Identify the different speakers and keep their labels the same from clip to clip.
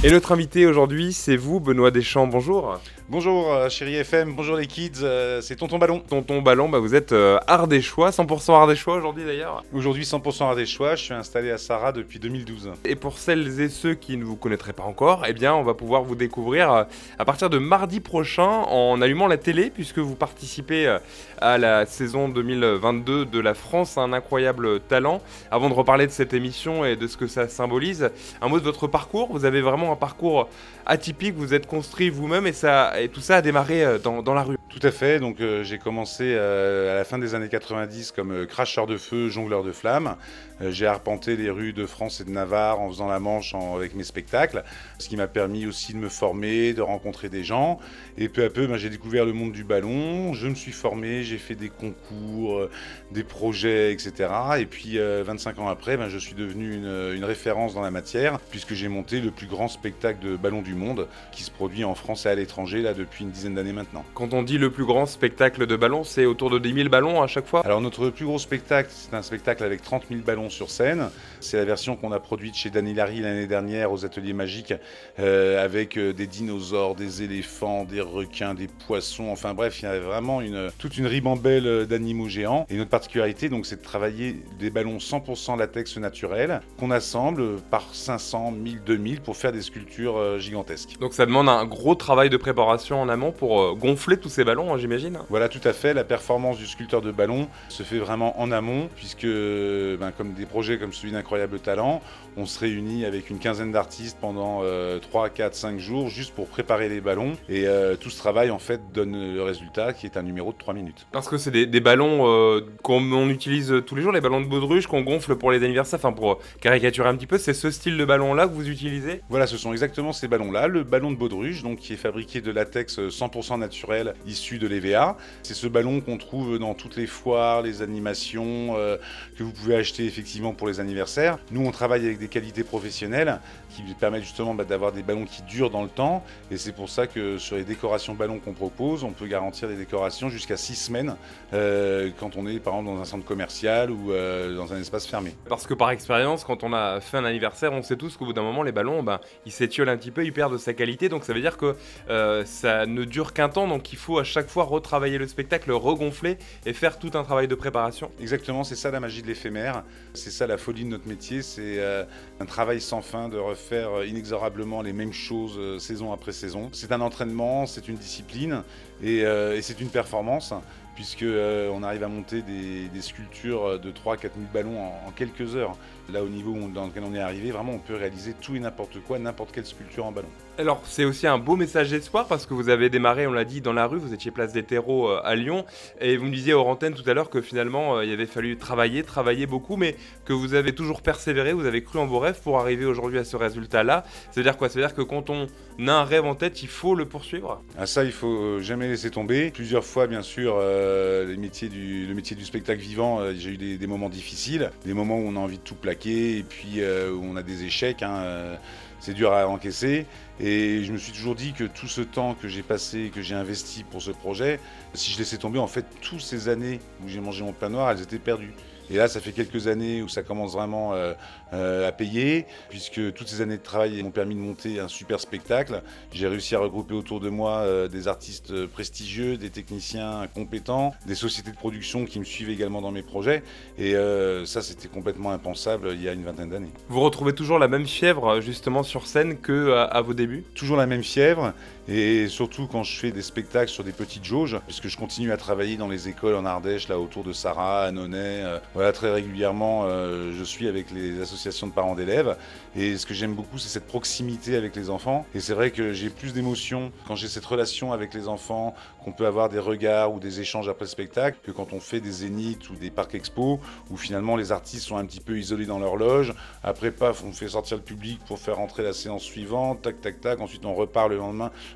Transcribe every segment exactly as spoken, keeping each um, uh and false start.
Speaker 1: Et notre invité aujourd'hui, c'est vous, Benoît Deschamps, bonjour.
Speaker 2: Bonjour euh, chérie F M, bonjour les kids, euh, c'est Tonton Ballon.
Speaker 1: Tonton Ballon, bah vous êtes euh, ardéchois, cent pour cent ardéchois aujourd'hui d'ailleurs.
Speaker 2: Aujourd'hui cent pour cent ardéchois, je suis installé à Sarraz depuis deux mille douze.
Speaker 1: Et pour celles et ceux qui ne vous connaîtraient pas encore, eh bien on va pouvoir vous découvrir euh, à partir de mardi prochain en allumant la télé, puisque vous participez euh, à la saison deux mille vingt-deux de La France a un incroyable talent. Avant de reparler de cette émission et de ce que ça symbolise, un mot de votre parcours. Vous avez vraiment un parcours atypique, vous êtes construit vous-même et, ça, et tout ça a démarré euh, dans, dans la rue.
Speaker 2: Tout à fait, donc euh, j'ai commencé euh, à la fin des années quatre-vingt-dix comme euh, cracheur de feu, jongleur de flammes. Euh, j'ai arpenté les rues de France et de Navarre en faisant la manche en, avec mes spectacles, ce qui m'a permis aussi de me former, de rencontrer des gens. Et peu à peu, ben, j'ai découvert le monde du ballon, je me suis formé, j'ai fait des concours, euh, des projets, et cetera. Et puis euh, vingt-cinq ans après, ben, je suis devenu une, une référence dans la matière, puisque j'ai monté le plus grand spectacle de ballon du monde, qui se produit en France et à l'étranger là depuis une dizaine d'années maintenant.
Speaker 1: Quand on dit le plus grand spectacle de ballon, c'est autour de dix mille ballons à chaque fois?
Speaker 2: Alors notre plus gros spectacle, c'est un spectacle avec trente mille ballons sur scène. C'est la version qu'on a produite chez Danny Larry l'année dernière aux Ateliers Magiques, euh, avec euh, des dinosaures, des éléphants, des requins, des poissons, enfin bref, il y a vraiment une, toute une ribambelle d'animaux géants. Et notre particularité, donc, c'est de travailler des ballons cent pour cent latex naturel, qu'on assemble par cinq cents, mille, deux mille pour faire des sculptures euh, gigantesques.
Speaker 1: Donc ça demande un gros travail de préparation en amont pour euh, gonfler tous ces ballons, hein, j'imagine.
Speaker 2: Voilà, tout à fait. La performance du sculpteur de ballon se fait vraiment en amont, puisque ben, comme des projets comme celui d'Incroyable Talent, on se réunit avec une quinzaine d'artistes pendant euh, trois, quatre, cinq jours juste pour préparer les ballons. Et euh, tout ce travail, en fait, donne le résultat qui est un numéro de trois minutes.
Speaker 1: Parce que c'est des, des ballons euh, qu'on on utilise tous les jours, les ballons de baudruche qu'on gonfle pour les anniversaires, enfin pour caricaturer un petit peu, c'est ce style de ballon-là que vous utilisez?
Speaker 2: Voilà, ce sont exactement ces ballons-là. Le ballon de baudruche, donc, qui est fabriqué de latex cent pour cent naturel issu de l'E V A. C'est ce ballon qu'on trouve dans toutes les foires, les animations, euh, que vous pouvez acheter effectivement pour les anniversaires. Nous, on travaille avec des qualités professionnelles qui permettent justement bah, d'avoir des ballons qui durent dans le temps. Et c'est pour ça que sur les décorations ballons qu'on propose, on peut garantir des décorations jusqu'à six semaines euh, quand on est par exemple dans un centre commercial ou euh, dans un espace fermé.
Speaker 1: Parce que par expérience, quand on a fait un anniversaire, on sait tous qu'au bout d'un moment, les ballons, bah, ils s'étiolent un petit peu, ils perdent de sa qualité. Donc ça veut dire que euh, ça ne dure qu'un temps. Donc il faut à chaque fois retravailler le spectacle, regonfler et faire tout un travail de préparation.
Speaker 2: Exactement, c'est ça la magie de l'éphémère. C'est ça la folie de notre métier. C'est euh, un travail sans fin de refaire euh, inexorablement les mêmes choses euh, saison après saison. C'est un entraînement, c'est une discipline et, euh, et c'est une performance, puisque euh, on arrive à monter des, des sculptures de trois à quatre mille ballons en, en quelques heures. Là, au niveau où, dans lequel on est arrivé, vraiment, on peut réaliser tout et n'importe quoi, n'importe quelle sculpture en ballon.
Speaker 1: Alors, c'est aussi un beau message d'espoir parce que vous avez démarré, on l'a dit, dans la rue, vous étiez place des terreaux euh, à Lyon, et vous me disiez hors antenne tout à l'heure que finalement, euh, il avait fallu travailler, travailler beaucoup, mais que vous avez toujours persévéré, vous avez cru en vos rêves pour arriver aujourd'hui à ce résultat-là. Ça veut dire quoi? Ça veut dire que quand on a un rêve en tête, il faut le poursuivre?
Speaker 2: Ah, ça, il faut jamais laisser tomber. Plusieurs fois, bien sûr, euh, les métiers du, le métier du spectacle vivant, euh, j'ai eu des, des moments difficiles, des moments où on a envie de tout plaquer, et puis euh, où on a des échecs, hein, euh, c'est dur à encaisser. Et je me suis toujours dit que tout ce temps que j'ai passé, que j'ai investi pour ce projet, si je laissais tomber, en fait, toutes ces années où j'ai mangé mon pain noir, elles étaient perdues. Et là, ça fait quelques années où ça commence vraiment euh, euh, à payer, puisque toutes ces années de travail m'ont permis de monter un super spectacle. J'ai réussi à regrouper autour de moi euh, des artistes prestigieux, des techniciens compétents, des sociétés de production qui me suivent également dans mes projets. Et euh, ça, c'était complètement impensable il y a une vingtaine d'années.
Speaker 1: Vous retrouvez toujours la même fièvre justement sur scène qu'à à vos débuts?
Speaker 2: Toujours la même fièvre, et surtout quand je fais des spectacles sur des petites jauges, puisque je continue à travailler dans les écoles en Ardèche, là autour de Sarraz, à Nonay. Euh, voilà, très régulièrement, euh, je suis avec les associations de parents d'élèves, et ce que j'aime beaucoup, c'est cette proximité avec les enfants. Et c'est vrai que j'ai plus d'émotion quand j'ai cette relation avec les enfants, qu'on peut avoir des regards ou des échanges après le spectacle, que quand on fait des zéniths ou des parcs expos, où finalement les artistes sont un petit peu isolés dans leur loge. Après, paf, on fait sortir le public pour faire entrer la séance suivante, tac, tac, tac, ensuite on repart le lendemain.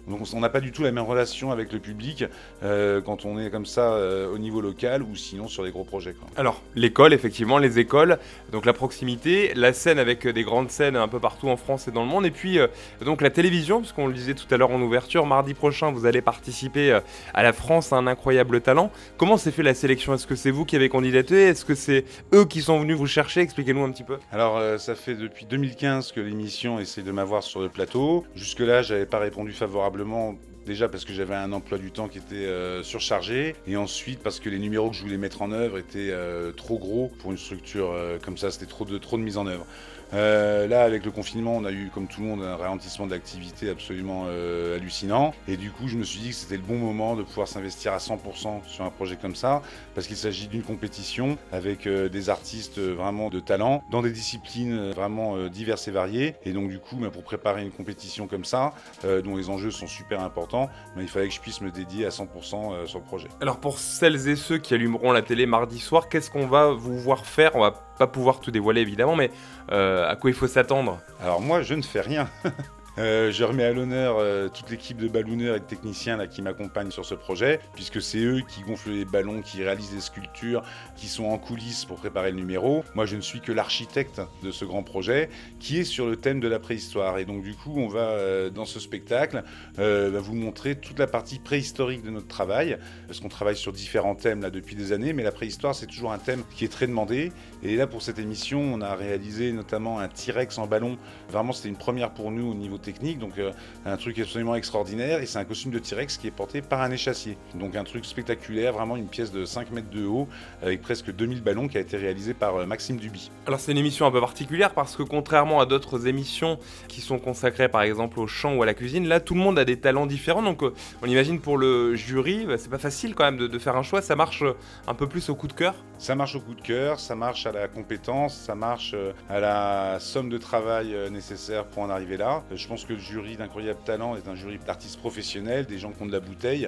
Speaker 2: Donc on n'a pas du tout la même relation avec le public euh, quand on est comme ça euh, au niveau local ou sinon sur les gros projets, quoi.
Speaker 1: Alors, l'école, effectivement, les écoles, donc la proximité, la scène avec des grandes scènes un peu partout en France et dans le monde, et puis euh, donc la télévision, parce qu'on le disait tout à l'heure en ouverture, mardi prochain, vous allez participer euh, à la France, un incroyable talent. Comment s'est fait la sélection? Est-ce que c'est vous qui avez candidaté? Est-ce que c'est eux qui sont venus vous chercher? Expliquez-nous un petit peu.
Speaker 2: Alors euh, ça fait depuis deux mille quinze que l'émission essaie de m'avoir sur le plateau. Jusque-là, j'avais pas répondu favorablement. Déjà parce que j'avais un emploi du temps qui était euh, surchargé, et ensuite parce que les numéros que je voulais mettre en œuvre étaient euh, trop gros pour une structure euh, comme ça, c'était trop de, trop de mise en œuvre. Euh, là, avec le confinement, on a eu, comme tout le monde, un ralentissement de l'activité absolument euh, hallucinant. Et du coup, je me suis dit que c'était le bon moment de pouvoir s'investir à cent pour cent sur un projet comme ça, parce qu'il s'agit d'une compétition avec euh, des artistes vraiment de talent, dans des disciplines vraiment euh, diverses et variées. Et donc, du coup, bah, pour préparer une compétition comme ça, euh, dont les enjeux sont super importants, bah, il fallait que je puisse me dédier à cent pour cent euh, sur le projet.
Speaker 1: Alors, pour celles et ceux qui allumeront la télé mardi soir, qu'est-ce qu'on va vous voir faire? On va pas pouvoir tout dévoiler, évidemment, mais euh, à quoi il faut s'attendre?
Speaker 2: Alors moi, je ne fais rien. Euh, je remets à l'honneur euh, toute l'équipe de ballonneurs et de techniciens là, qui m'accompagnent sur ce projet, puisque c'est eux qui gonflent les ballons, qui réalisent les sculptures, qui sont en coulisses pour préparer le numéro. Moi, je ne suis que l'architecte de ce grand projet, qui est sur le thème de la préhistoire. Et donc, du coup, on va, euh, dans ce spectacle, euh, bah, vous montrer toute la partie préhistorique de notre travail, parce qu'on travaille sur différents thèmes là, depuis des années, mais la préhistoire, c'est toujours un thème qui est très demandé. Et là, pour cette émission, on a réalisé notamment un T-Rex en ballon. Vraiment, c'était une première pour nous au niveau technique, donc euh, un truc absolument extraordinaire, et c'est un costume de T-Rex qui est porté par un échassier. Donc un truc spectaculaire, vraiment une pièce de cinq mètres de haut, avec presque deux mille ballons, qui a été réalisé par euh, Maxime Duby.
Speaker 1: Alors c'est une émission un peu particulière parce que contrairement à d'autres émissions qui sont consacrées par exemple au chant ou à la cuisine, là tout le monde a des talents différents, donc euh, on imagine pour le jury, bah, c'est pas facile quand même de, de faire un choix, ça marche un peu plus au coup de cœur.
Speaker 2: Ça marche au coup de cœur, ça marche à la compétence, ça marche à la somme de travail nécessaire pour en arriver là. Je pense que le jury d'Incroyable Talent est un jury d'artistes professionnels, des gens qui ont de la bouteille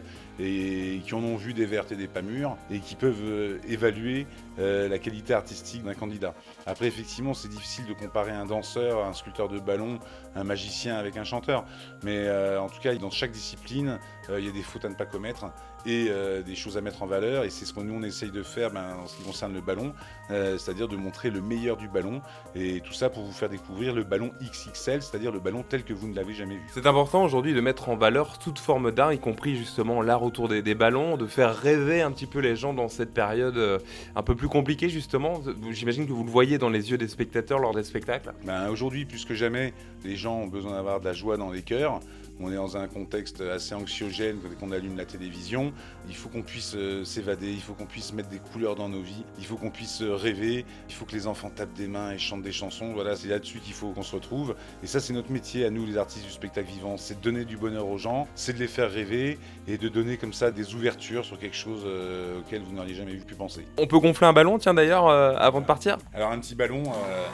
Speaker 2: et qui en ont vu des vertes et des pas mûres et qui peuvent évaluer euh, la qualité artistique d'un candidat. Après, effectivement, c'est difficile de comparer un danseur, un sculpteur de ballon, un magicien avec un chanteur. Mais euh, en tout cas, dans chaque discipline, euh, il y a des fautes à ne pas commettre et euh, des choses à mettre en valeur. Et c'est ce que nous, on essaye de faire ben, en ce qui concerne le ballon, euh, c'est-à-dire de montrer le meilleur du ballon. Et tout ça pour vous faire découvrir le ballon X X L, c'est-à-dire le ballon tel que vous ne l'avez jamais vu.
Speaker 1: C'est important aujourd'hui de mettre en valeur toute forme d'art, y compris justement l'art autour des, des ballons, de faire rêver un petit peu les gens dans cette période euh, un peu plus compliquée justement. J'imagine que vous le voyez dans les yeux des spectateurs lors des spectacles.
Speaker 2: Ben, aujourd'hui, plus que jamais, les gens ont besoin d'avoir de la joie dans les cœurs. On est dans un contexte assez anxiogène quand on allume la télévision. Il faut qu'on puisse euh, s'évader, il faut qu'on puisse mettre des couleurs dans nos vies, il faut qu'on puisse euh, rêver, il faut que les enfants tapent des mains et chantent des chansons. Voilà, c'est là-dessus qu'il faut qu'on se retrouve. Et ça, c'est notre métier à nous, les artistes du spectacle vivant. C'est de donner du bonheur aux gens, c'est de les faire rêver et de donner comme ça des ouvertures sur quelque chose euh, auquel vous n'auriez jamais pu penser.
Speaker 1: On peut gonfler un ballon, tiens d'ailleurs, euh, avant de partir?
Speaker 2: Alors un petit ballon... Euh...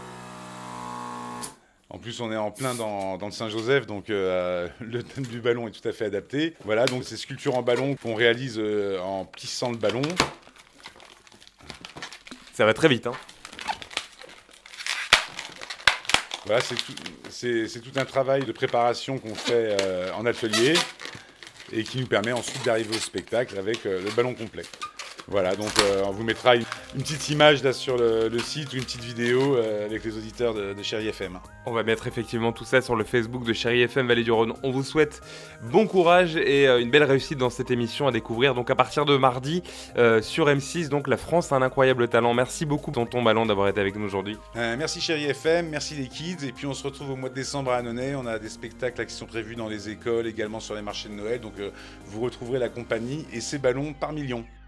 Speaker 2: En plus, on est en plein dans, dans le Saint-Joseph, donc euh, le thème du ballon est tout à fait adapté. Voilà, donc ces sculptures en ballon qu'on réalise euh, en plissant le ballon.
Speaker 1: Ça va très vite, hein.
Speaker 2: Voilà, c'est tout, c'est, c'est tout un travail de préparation qu'on fait euh, en atelier et qui nous permet ensuite d'arriver au spectacle avec euh, le ballon complet. Voilà, donc euh, on vous mettra une, une petite image là sur le, le site ou une petite vidéo euh, avec les auditeurs de, de Chérie F M.
Speaker 1: On va mettre effectivement tout ça sur le Facebook de Chérie F M Vallée du Rhône. On vous souhaite bon courage et euh, une belle réussite dans cette émission à découvrir donc à partir de mardi euh, sur M six, donc La France a un incroyable talent. Merci beaucoup Tonton Ballon d'avoir été avec nous aujourd'hui.
Speaker 2: Euh, merci Chérie F M, merci les kids, et puis on se retrouve au mois de décembre à Annonay. On a des spectacles là, qui sont prévus dans les écoles, également sur les marchés de Noël, donc euh, vous retrouverez la compagnie et ses ballons par millions.